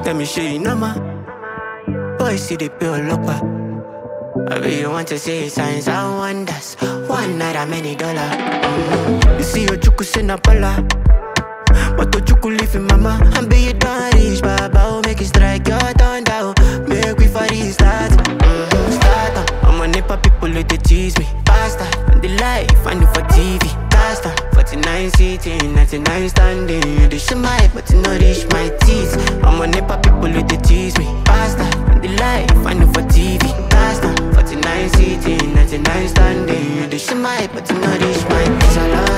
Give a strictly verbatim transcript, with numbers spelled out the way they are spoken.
tell me shit, you know ma. Boys see the pure look back. I really want to see signs and wonders. One night a many dollar. Mm-hmm. You see your chuku sinapala, but the chuku live in mama. And be you done rich, baba. Make it strike your turn down. Make we for this start. Mm-hmm. Start up. I'm a Nepa people let they tease me. Pasta and the life and the for T V. Pasta forty-nine sitting, ninety-nine standing. You the shimmy, but you not reach my teeth. I'm a Nepa people let they tease me. Pasta and the life and the for T V. Pasta forty-nine sitting, ninety-nine standing. You the shimmy, but you not reach my teeth.